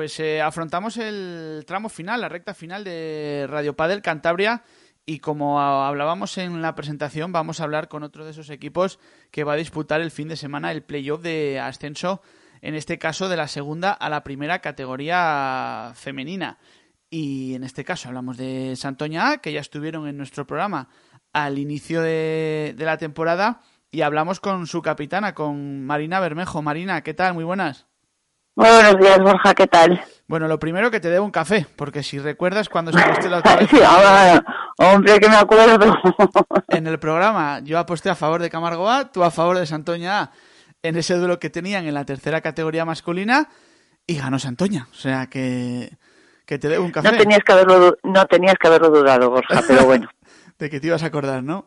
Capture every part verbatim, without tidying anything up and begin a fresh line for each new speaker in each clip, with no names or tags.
Pues eh, afrontamos el tramo final, la recta final de Radio Padel Cantabria, y como hablábamos en la presentación, vamos a hablar con otro de esos equipos que va a disputar el fin de semana el playoff de ascenso, en este caso de la segunda a la primera categoría femenina. Y en este caso hablamos de Santoña A, que ya estuvieron en nuestro programa al inicio de, de la temporada, y hablamos con su capitana, con Marina Bermejo. Marina, ¿qué tal? Muy buenas.
Muy buenos días, Borja, ¿qué tal?
Bueno, lo primero que te debo un café, porque si recuerdas cuando estuviste la otra vez...
sí, ahora, hombre, que me acuerdo.
En el programa yo aposté a favor de Camargo A, tú a favor de Santoña A, en ese duelo que tenían en la tercera categoría masculina, y ganó Santoña. O sea que, que te debo un café.
No tenías que haberlo, no tenías que haberlo dudado, Borja, pero bueno.
De que te ibas a acordar, ¿no?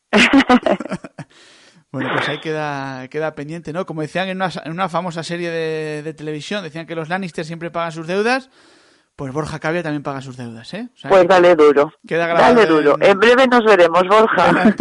Bueno, pues ahí queda, queda pendiente, ¿no? Como decían en una, en una famosa serie de, de televisión, decían que los Lannister siempre pagan sus deudas, pues Borja Cavia también paga sus deudas, ¿eh? O sea,
pues dale duro,
queda
dale duro. En... en breve nos veremos, Borja.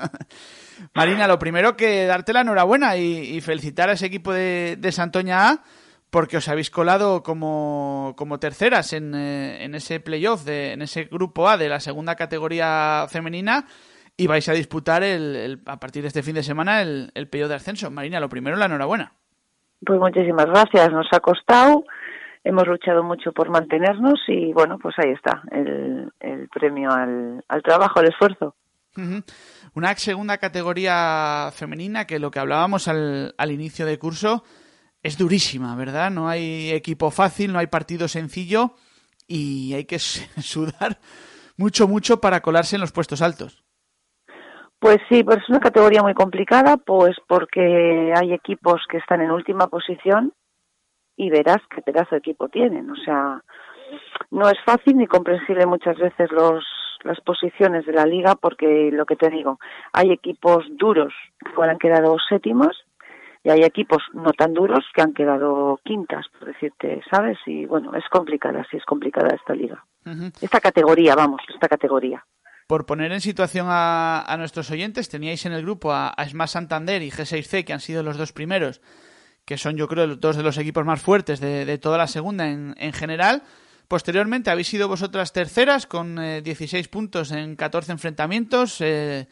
Marina, lo primero que darte la enhorabuena y, y felicitar a ese equipo de, de Santoña A, porque os habéis colado como, como terceras en, eh, en ese playoff, de, en ese grupo A de la segunda categoría femenina, y vais a disputar el, el, a partir de este fin de semana el, el playoff de ascenso. Marina, lo primero, la enhorabuena.
Pues muchísimas gracias, nos ha costado, hemos luchado mucho por mantenernos y bueno, pues ahí está, el, el premio al, al trabajo, al esfuerzo.
Uh-huh. Una segunda categoría femenina que lo que hablábamos al, al inicio de curso es durísima, ¿verdad? No hay equipo fácil, no hay partido sencillo y hay que sudar mucho, mucho para colarse en los puestos altos.
Pues sí, pues es una categoría muy complicada, pues porque hay equipos que están en última posición y verás qué pedazo de equipo tienen. O sea, no es fácil ni comprensible muchas veces los las posiciones de la liga porque, lo que te digo, hay equipos duros que han quedado séptimos y hay equipos no tan duros que han quedado quintas, por decirte, ¿sabes? Y bueno, es complicada, sí es complicada esta liga. Uh-huh. Esta categoría, vamos, esta categoría.
Por poner en situación a, a nuestros oyentes, teníais en el grupo a, a Smash Santander y G seis C, que han sido los dos primeros, que son yo creo dos de los equipos más fuertes de, de toda la segunda en, en general. Posteriormente habéis sido vosotras terceras con eh, dieciséis puntos en catorce enfrentamientos, eh,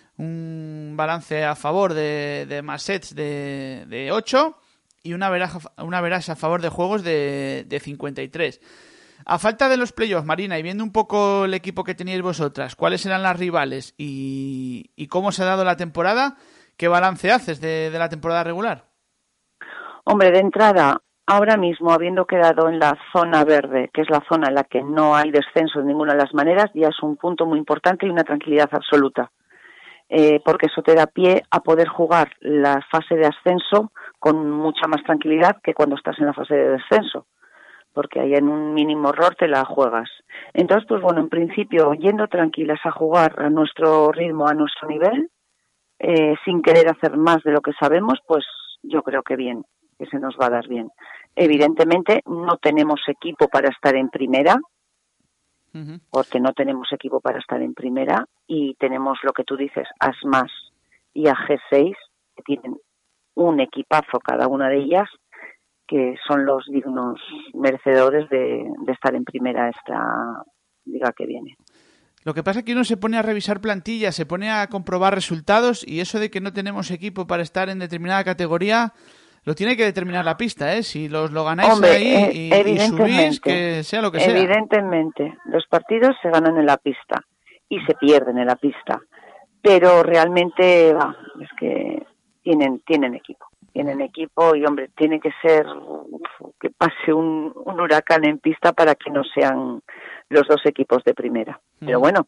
un balance a favor de, de más sets de, de ocho y una veraja, una veraja a favor de juegos de, de cincuenta y tres. A falta de los playoffs, Marina, y viendo un poco el equipo que teníais vosotras, ¿cuáles eran las rivales y, y cómo se ha dado la temporada? ¿Qué balance haces de, de la temporada regular?
Hombre, de entrada, ahora mismo, habiendo quedado en la zona verde, que es la zona en la que no hay descenso de ninguna de las maneras, ya es un punto muy importante y una tranquilidad absoluta, eh, porque eso te da pie a poder jugar la fase de ascenso con mucha más tranquilidad que cuando estás en la fase de descenso, porque ahí en un mínimo error te la juegas. Entonces, pues bueno, en principio, yendo tranquilas a jugar a nuestro ritmo, a nuestro nivel, eh, sin querer hacer más de lo que sabemos, pues yo creo que bien, que se nos va a dar bien. Evidentemente, no tenemos equipo para estar en primera, uh-huh. porque no tenemos equipo para estar en primera, y tenemos lo que tú dices, a Smash y a G seis, que tienen un equipazo cada una de ellas, que son los dignos merecedores de, de estar en primera esta liga que viene.
Lo que pasa es que uno se pone a revisar plantillas, se pone a comprobar resultados, y eso de que no tenemos equipo para estar en determinada categoría lo tiene que determinar la pista, ¿eh? Si los lo ganáis
Hombre,
ahí y, y subís, que sea lo que sea.
Evidentemente, los partidos se ganan en la pista y se pierden en la pista, pero realmente va, es que tienen tienen equipo. Tienen equipo y, hombre, tiene que ser que pase un, un huracán en pista para que no sean los dos equipos de primera. Pero bueno,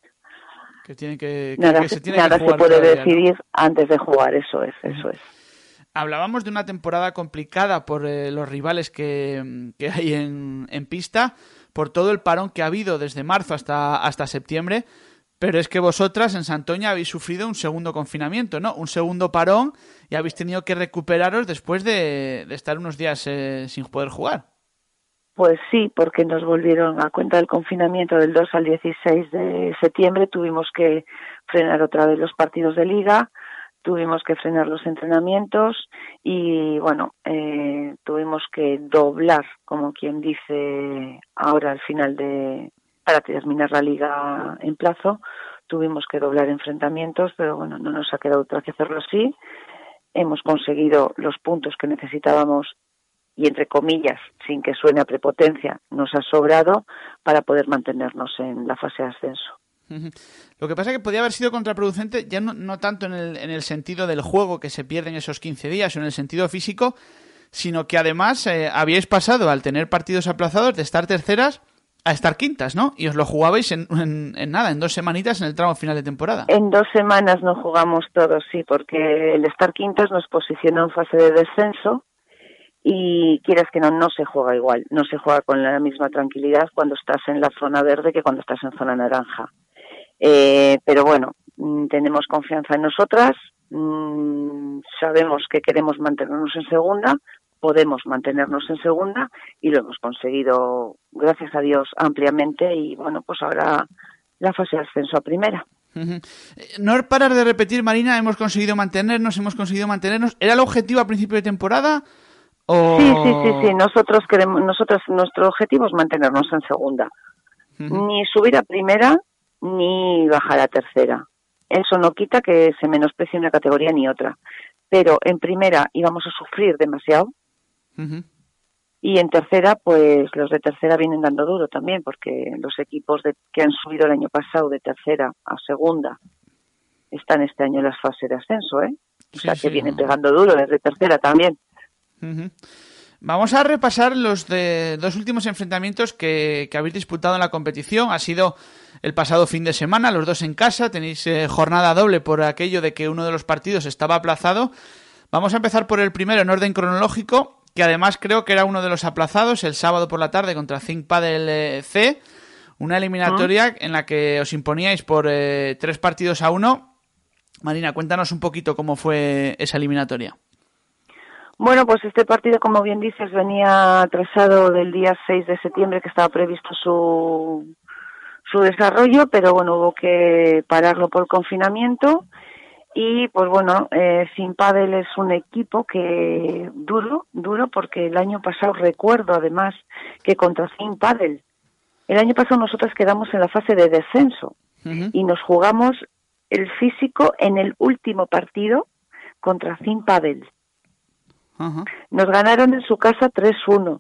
que tiene que, que,
nada,
que se, tiene
nada
que jugar
se puede
todavía,
decidir,
¿no?
Antes de jugar, eso es, eso es.
Hablábamos de una temporada complicada por eh, los rivales que, que hay en, en pista, por todo el parón que ha habido desde marzo hasta, hasta septiembre. Pero es que vosotras en Santoña habéis sufrido un segundo confinamiento, ¿no? Un segundo parón y habéis tenido que recuperaros después de, de estar unos días eh, sin poder jugar.
Pues sí, porque nos volvieron a cuenta del confinamiento del dos al dieciséis de septiembre. Tuvimos que frenar otra vez los partidos de liga, tuvimos que frenar los entrenamientos y, bueno, eh, tuvimos que doblar, como quien dice ahora al final de, para terminar la liga en plazo, tuvimos que doblar enfrentamientos, pero bueno, no nos ha quedado otra que hacerlo así. Hemos conseguido los puntos que necesitábamos y, entre comillas, sin que suene a prepotencia, nos ha sobrado para poder mantenernos en la fase de ascenso.
Lo que pasa es que podía haber sido contraproducente ya no, no tanto en el, en el sentido del juego, que se pierden esos quince días, o en el sentido físico, sino que además eh, habíais pasado, al tener partidos aplazados, de estar terceras a estar quintas, ¿no? Y os lo jugabais en, en, en nada, en dos semanitas en el tramo final de temporada.
En dos semanas no jugamos todos, sí, porque el estar quintas nos posiciona en fase de descenso y, quieras que no, no se juega igual, no se juega con la misma tranquilidad cuando estás en la zona verde que cuando estás en zona naranja. Eh, pero bueno, tenemos confianza en nosotras, mmm, sabemos que queremos mantenernos en segunda, podemos mantenernos en segunda y lo hemos conseguido, gracias a Dios, ampliamente y bueno, pues ahora la fase de ascenso a primera.
Uh-huh. No parar de repetir, Marina, hemos conseguido mantenernos, hemos conseguido mantenernos. ¿Era el objetivo a principio de temporada? O...
Sí, sí, sí, sí, nosotros queremos, nosotros, nuestro objetivo es mantenernos en segunda. Uh-huh. Ni subir a primera, ni bajar a tercera. Eso no quita que se menosprecie una categoría ni otra. Pero en primera íbamos a sufrir demasiado. Uh-huh. Y en tercera, pues los de tercera vienen dando duro también, porque los equipos de, que han subido el año pasado de tercera a segunda están este año en las fases de ascenso, ¿eh? O sea, sí, que sí, vienen pegando duro desde tercera también.
Uh-huh. Vamos a repasar los de dos últimos enfrentamientos que, que habéis disputado en la competición. Ha sido el pasado fin de semana, los dos en casa. Tenéis eh, jornada doble por aquello de que uno de los partidos estaba aplazado. Vamos a empezar por el primero en orden cronológico, que además creo que era uno de los aplazados, el sábado por la tarde contra Zinc Padel C. Una eliminatoria uh-huh. en la que os imponíais por eh, tres partidos a uno. Marina, cuéntanos un poquito cómo fue esa eliminatoria.
Bueno, pues este partido, como bien dices, venía atrasado del día seis de septiembre, que estaba previsto su, su desarrollo, pero bueno, hubo que pararlo por confinamiento. Y pues bueno, eh, Zinc Padel es un equipo que duro, duro, porque el año pasado recuerdo además que contra Zinc Padel, el año pasado nosotros quedamos en la fase de descenso uh-huh. y nos jugamos el físico en el último partido contra Zinc Padel. Uh-huh. Nos ganaron en su casa tres uno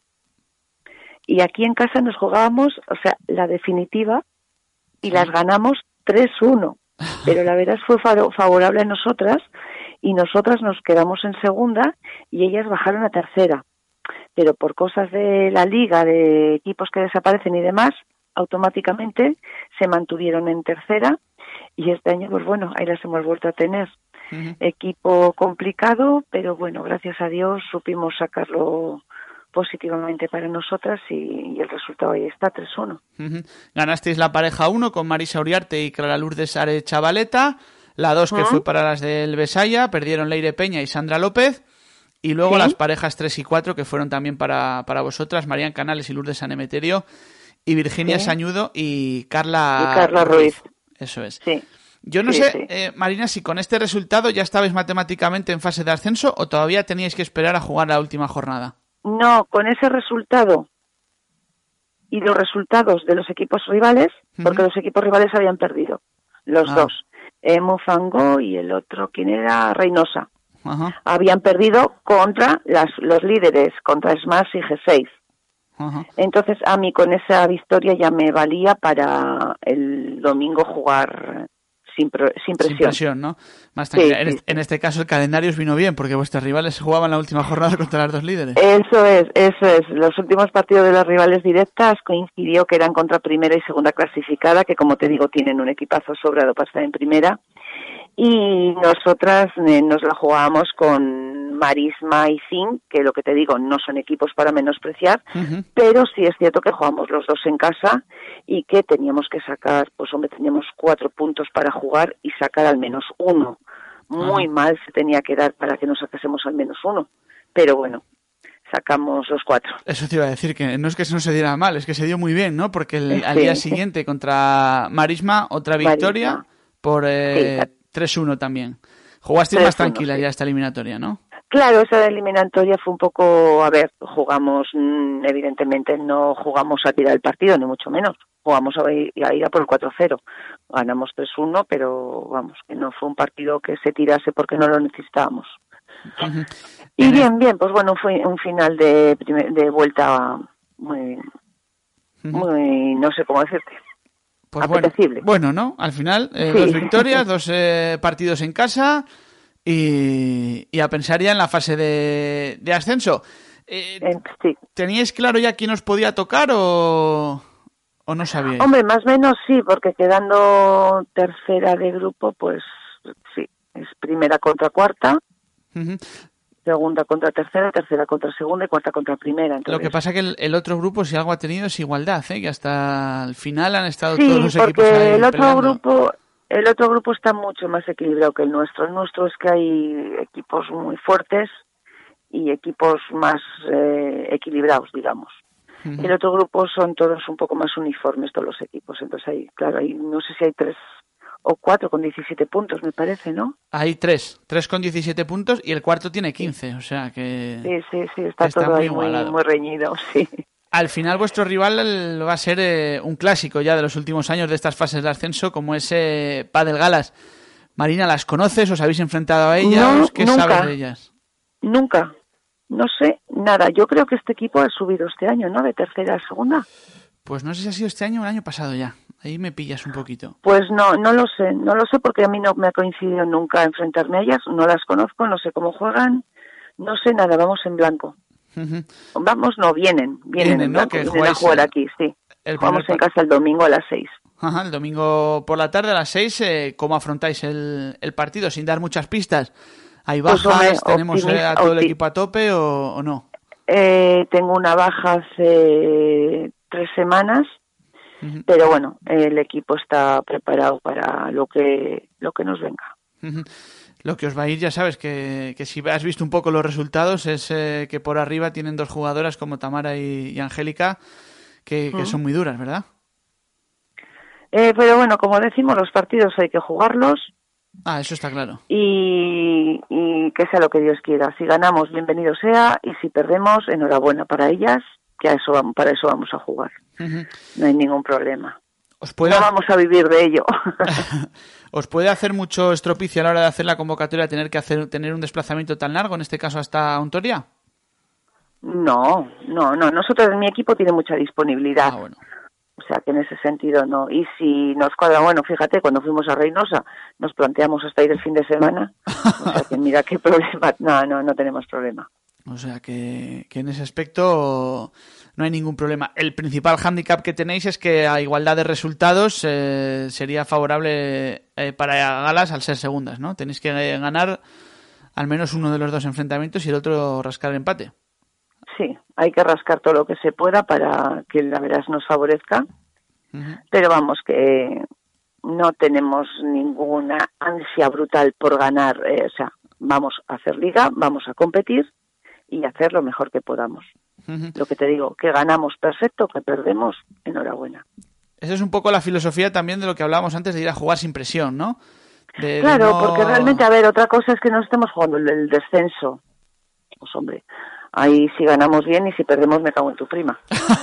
y aquí en casa nos jugábamos, o sea, la definitiva y sí. las ganamos tres uno, pero la verdad fue favorable a nosotras y nosotras nos quedamos en segunda y ellas bajaron a tercera, pero por cosas de la liga, de equipos que desaparecen y demás, automáticamente se mantuvieron en tercera y este año, pues bueno, ahí las hemos vuelto a tener. Uh-huh. Equipo complicado, pero bueno, gracias a Dios supimos sacarlo positivamente para nosotras y, y el resultado ahí está, tres uno.
Uh-huh. Ganasteis la pareja uno con Marisa Uriarte y Clara Lourdes Are Chavaleta, la dos que uh-huh. fue para las del Besaya, perdieron Leire Peña y Sandra López, y luego ¿sí? las parejas tres y cuatro que fueron también para, para vosotras, Marian Canales y Lourdes Sanemeterio, y Virginia ¿sí? Sañudo y Carla,
y Carla Ruiz.
Ruiz. Eso es.
Sí.
Yo no
sí,
sé,
sí.
Eh, Marina, si con este resultado ya estabais matemáticamente en fase de ascenso o todavía teníais que esperar a jugar la última jornada.
No, con ese resultado y los resultados de los equipos rivales, uh-huh. porque los equipos rivales habían perdido, los ah. dos, eh, Mufangó y el otro, ¿quién era? Reynosa. Uh-huh. Habían perdido contra las, los líderes, contra Smash y G seis. Uh-huh. Entonces, a mí con esa victoria ya me valía para el domingo jugar sin, pro, sin presión.
Sin presión, ¿no? Más sí, en, sí, en este caso el calendario os vino bien, porque vuestros rivales jugaban la última jornada contra las dos líderes.
Eso es, eso es. Los últimos partidos de las rivales directas coincidió que eran contra primera y segunda clasificada, que como te digo, tienen un equipazo sobrado para estar en primera. Y nosotras eh, nos la jugábamos con Marisma y Zinc, que lo que te digo, no son equipos para menospreciar, uh-huh. pero sí es cierto que jugamos los dos en casa y que teníamos que sacar, pues hombre, teníamos cuatro puntos para jugar y sacar al menos uno. Muy uh-huh. mal se tenía que dar para que nos sacásemos al menos uno, pero bueno, sacamos los cuatro.
Eso te iba a decir, que no es que no se diera mal, es que se dio muy bien, ¿no? Porque el, sí. al día siguiente contra Marisma, otra victoria Marisma. por... Eh, sí, tres uno también. Jugasteis más tranquila ya esta eliminatoria, ¿no?
Claro, esa eliminatoria fue un poco, a ver, jugamos, evidentemente no jugamos a tirar el partido, ni mucho menos. Jugamos a ir a, ir a por el cuatro cero. Ganamos tres uno, pero vamos, que no fue un partido que se tirase porque no lo necesitábamos. Uh-huh. Y bien, bien, pues bueno, fue un final de, de vuelta muy, uh-huh. muy, no sé cómo decirte.
Pues apetecible. Bueno, bueno, ¿no? Al final, eh, sí. dos victorias, dos eh, partidos en casa y, y a pensar ya en la fase de, de ascenso. Eh, sí. ¿Teníais claro ya quién os podía tocar o, o no sabíais?
Hombre, más o menos sí, porque quedando tercera de grupo, pues sí, es primera contra cuarta. Uh-huh. Segunda contra tercera, tercera contra segunda y cuarta contra primera. Entonces...
Lo que pasa es que el, el otro grupo, si algo ha tenido, es igualdad, ¿eh? Que hasta el final han estado sí, todos los equipos ahí
Sí, porque el otro
peleando.
grupo, el otro grupo está mucho más equilibrado que el nuestro. El nuestro es que hay equipos muy fuertes y equipos más eh, equilibrados, digamos. Uh-huh. El otro grupo son todos un poco más uniformes, todos los equipos. Entonces hay, claro, hay, no sé si hay tres o cuatro con diecisiete puntos, me parece, ¿no?
Hay tres, tres con diecisiete puntos y el cuarto tiene quince, o sea que...
Sí, sí, sí, está, está todo muy, ahí muy, muy reñido, sí.
Al final vuestro rival va a ser eh, un clásico ya de los últimos años de estas fases de ascenso, como es eh, Padel Galas. Marina, ¿las conoces? ¿Os habéis enfrentado a ellas?
No,
¿Qué
nunca,
sabes de ellas?
Nunca, no sé nada. Yo creo que este equipo ha subido este año, ¿no? De tercera a segunda.
Pues no sé si ha sido este año o el año pasado ya. Ahí me pillas un poquito.
Pues no, no lo sé, no lo sé porque a mí no me ha coincidido nunca enfrentarme a ellas, no las conozco, no sé cómo juegan, no sé nada, vamos en blanco. Uh-huh. Vamos, no, vienen, vienen, vienen en blanco, ¿no? Vienen a jugar aquí, sí. Vamos en casa el domingo a las seis.
Ajá, el domingo por la tarde a las seis, eh, ¿cómo afrontáis el, el partido? Sin dar muchas pistas. ¿Hay bajas? Pues, hombre, ¿tenemos optimista, a todo el equipo a tope o, o no?
Eh, tengo una baja hace tres semanas. Pero bueno, el equipo está preparado para lo que lo que nos venga.
Uh-huh. Lo que os va a ir, ya sabes, que, que si has visto un poco los resultados, es eh, que por arriba tienen dos jugadoras como Tamara y, y Angélica, que, que uh-huh. son muy duras, ¿verdad?
Eh, pero bueno, como decimos, los partidos hay que jugarlos.
Ah, eso está claro.
Y, y que sea lo que Dios quiera. Si ganamos, bienvenido sea, y si perdemos, enhorabuena para ellas. Que a eso vamos, para eso vamos a jugar. Uh-huh. No hay ningún problema.
¿Os puede...
No vamos a vivir de ello.
¿Os puede hacer mucho estropicio a la hora de hacer la convocatoria tener que hacer tener un desplazamiento tan largo, en este caso hasta Ontoria?
No, no, no. Nosotros, mi equipo tiene mucha disponibilidad. Ah, bueno. O sea, que en ese sentido no. Y si nos cuadra, bueno, fíjate, cuando fuimos a Reynosa nos planteamos hasta ir el fin de semana. O sea, que mira qué problema. No, no, no tenemos problema.
O sea, que, que en ese aspecto no hay ningún problema. El principal hándicap que tenéis es que a igualdad de resultados eh, sería favorable eh, para Galas al ser segundas, ¿no? Tenéis que ganar al menos uno de los dos enfrentamientos y el otro rascar el empate.
Sí, hay que rascar todo lo que se pueda para que la verdad nos favorezca. Uh-huh. Pero vamos, que no tenemos ninguna ansia brutal por ganar. Eh, o sea, vamos a hacer liga, vamos a competir y hacer lo mejor que podamos. Uh-huh. Lo que te digo, que ganamos perfecto, que perdemos, enhorabuena.
Esa es un poco la filosofía también de lo que hablábamos antes de ir a jugar sin presión, ¿no? De,
claro,
de no...
porque realmente, a ver, otra cosa es que no estemos jugando el, el descenso. Pues hombre, ahí si ganamos bien y si perdemos me cago en tu prima.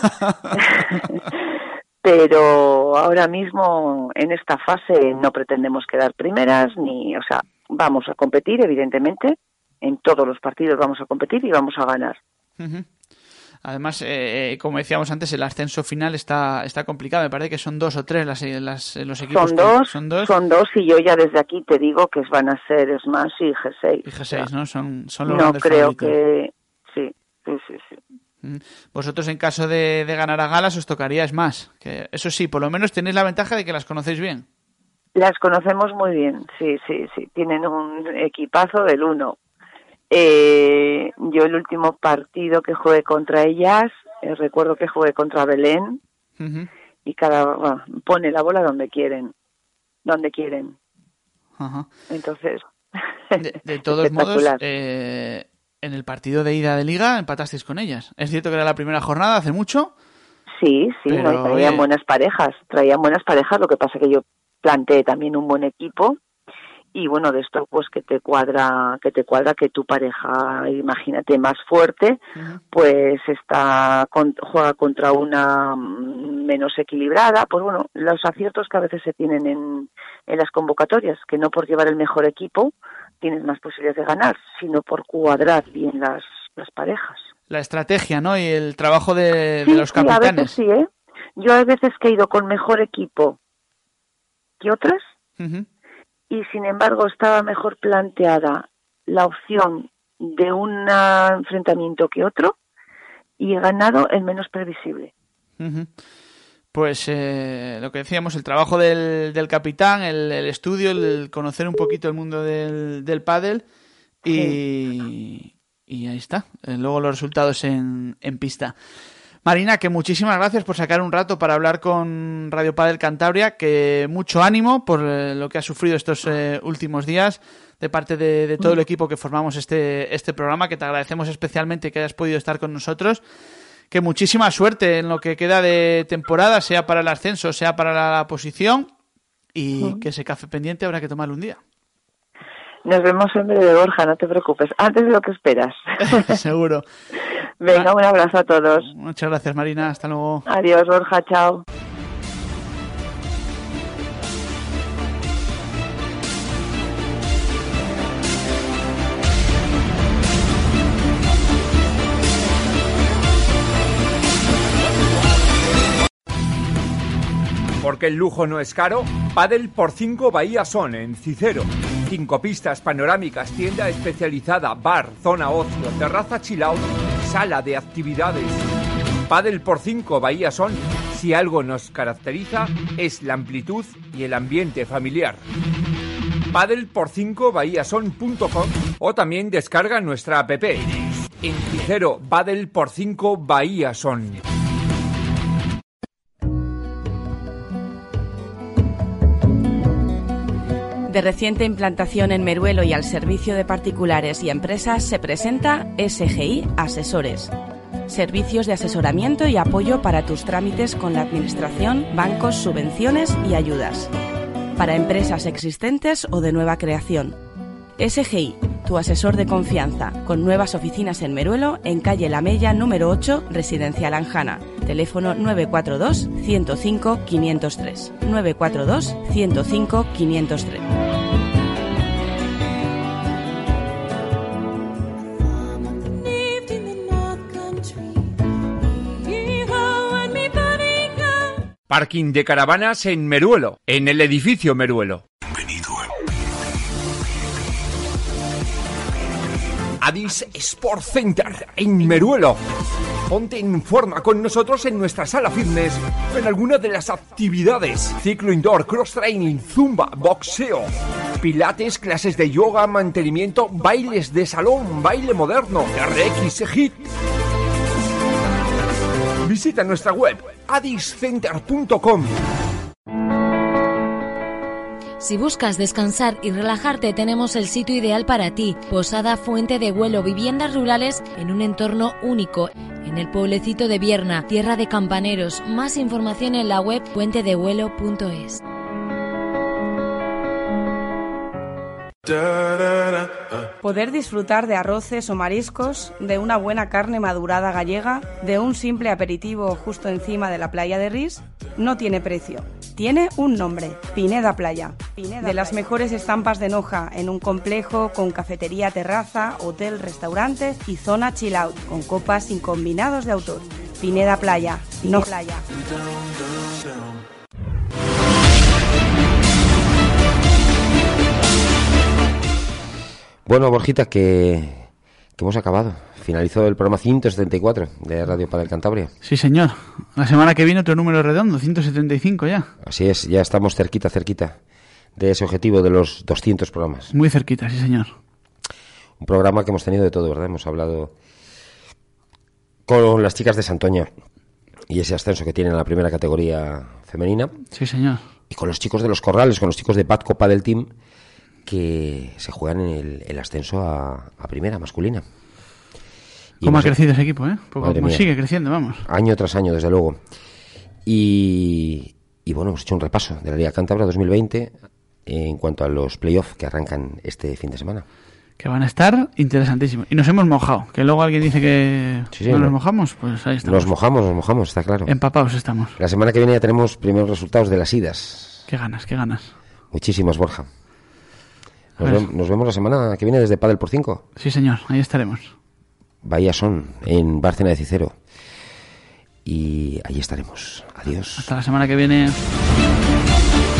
Pero ahora mismo en esta fase no pretendemos quedar primeras, ni, o sea, vamos a competir, evidentemente. En todos los partidos vamos a competir y vamos a ganar.
Uh-huh. Además, eh, como decíamos antes, el ascenso final está está complicado. Me parece que son dos o tres las, las, los equipos.
Son dos,
son dos,
son dos y yo ya desde aquí te digo que van a ser Smash y G seis.
Y G seis, o sea, ¿no? Son, son los
no
grandes
creo
favoritos.
que... Sí, sí, sí, sí.
Vosotros, en caso de, de ganar a Galas, os tocaría Smash. Que eso sí, por lo menos tenéis la ventaja de que las conocéis bien.
Las conocemos muy bien, sí, sí, sí. Tienen un equipazo del uno. Eh, yo el último partido que jugué contra ellas, eh, recuerdo que jugué contra Belén, uh-huh. y cada bueno, pone la bola donde quieren, donde quieren. Uh-huh. Entonces,
de, de todos modos, eh, en el partido de ida de liga empatasteis con ellas. Es cierto que era la primera jornada, hace mucho.
Sí, sí,
pero,
no, traían eh... buenas parejas, traían buenas parejas. Lo que pasa que yo planteé también un buen equipo. y bueno, de esto pues que te cuadra, que te cuadra que tu pareja, imagínate, más fuerte, uh-huh. pues está con, juega contra una menos equilibrada, pues bueno, los aciertos que a veces se tienen en, en las convocatorias, que no por llevar el mejor equipo tienes más posibilidades de ganar, sino por cuadrar bien las, las parejas.
La estrategia, ¿no? Y el trabajo de,
sí,
de los capitanes.
Sí, a veces sí, ¿eh? Yo hay veces que he ido con mejor equipo que otras, uh-huh. y sin embargo estaba mejor planteada la opción de un enfrentamiento que otro, y he ganado el menos previsible.
Uh-huh. Pues eh, lo que decíamos, el trabajo del, del capitán, el, el estudio, el conocer un poquito el mundo del, del pádel y, sí. y ahí está. Luego los resultados en, en pista. Marina, que muchísimas gracias por sacar un rato para hablar con Radio Padel Cantabria, que mucho ánimo por lo que has sufrido estos eh, últimos días de parte de, de todo el equipo que formamos este, este programa, que te agradecemos especialmente que hayas podido estar con nosotros. Que muchísima suerte en lo que queda de temporada, sea para el ascenso, sea para la posición, y uh-huh. que ese café pendiente habrá que tomarlo un día.
Nos vemos en breve, Borja, no te preocupes, antes de lo que esperas.
Seguro.
Venga, un abrazo a todos.
Muchas gracias, Marina, hasta luego.
Adiós, Borja, chao.
Porque el lujo no es caro, Padel por cinco Bahía Son en Cicero. Cinco pistas panorámicas, tienda especializada, bar, zona ocio, terraza chill out, sala de actividades. Padel por cinco Bahía Son, si algo nos caracteriza, es la amplitud y el ambiente familiar. padel por cinco bahía son punto com o también descarga nuestra app. En Cicero, Padel por cinco Bahía Son.
De reciente implantación en Meruelo y al servicio de particulares y empresas se presenta S G I Asesores. Servicios de asesoramiento y apoyo para tus trámites con la administración, bancos, subvenciones y ayudas. Para empresas existentes o de nueva creación. S G I, tu asesor de confianza, con nuevas oficinas en Meruelo, en calle La Mella número ocho, Residencial Anjana. Teléfono nueve cuatro dos, uno cero cinco, cinco cero tres. nueve cuatro dos, uno cero cinco, cinco cero tres.
Parking de caravanas en Meruelo, en el edificio Meruelo. Adis Sport Center en Meruelo. Ponte en forma con nosotros en nuestra sala fitness, en alguna de las actividades: ciclo indoor, cross training, zumba, boxeo, pilates, clases de yoga, mantenimiento, bailes de salón, baile moderno, R X, HIIT. Visita nuestra web adis center punto com.
Si buscas descansar y relajarte, tenemos el sitio ideal para ti. Posada Fuente de Güelo, viviendas rurales en un entorno único, en el pueblecito de Vierna, tierra de campaneros. Más información en la web fuente de güelo punto es.
Poder disfrutar de arroces o mariscos, de una buena carne madurada gallega, de un simple aperitivo justo encima de la playa de Ris, no tiene precio. Tiene un nombre: Pineda Playa. Pineda de las Playa. Mejores estampas de Noja, en un complejo con cafetería, terraza, hotel, restaurante y zona chill out, con copas y combinados de autor. Pineda Playa, no playa.
Bueno, Borjita, que, que hemos acabado. Finalizó el programa ciento setenta y cuatro de Radio Padel Cantabria.
Sí, señor. La semana que viene otro número redondo, ciento setenta y cinco ya.
Así es, ya estamos cerquita, cerquita de ese objetivo de los doscientos programas.
Muy cerquita, sí, señor.
Un programa que hemos tenido de todo, ¿verdad? Hemos hablado con las chicas de Santoña y ese ascenso que tienen en la primera categoría femenina.
Sí, señor.
Y con los chicos de los Corrales, con los chicos de Patco Padel Team, que se juegan en el, el ascenso a, a primera masculina.
Y ¿Cómo ha crecido ese equipo, eh? Poco, como sigue creciendo, vamos.
Año tras año, desde luego. Y, y bueno, hemos hecho un repaso de la Liga Cántabra dos mil veinte en cuanto a los playoffs que arrancan este fin de semana.
Que van a estar interesantísimos. Y nos hemos mojado. Que luego alguien dice que
Sí, sí,
no
no.
nos mojamos, pues ahí estamos.
Nos mojamos, nos mojamos, está claro.
Empapados estamos.
La semana que viene ya tenemos primeros resultados de las idas.
Qué ganas, qué ganas.
Muchísimas, Borja. Nos,
A ver.
ve- nos vemos la semana que viene desde Padel por cinco.
Sí, señor, ahí estaremos.
Bahía Son, en Bárcena de Cicero. Y ahí estaremos. Adiós.
Hasta la semana que viene.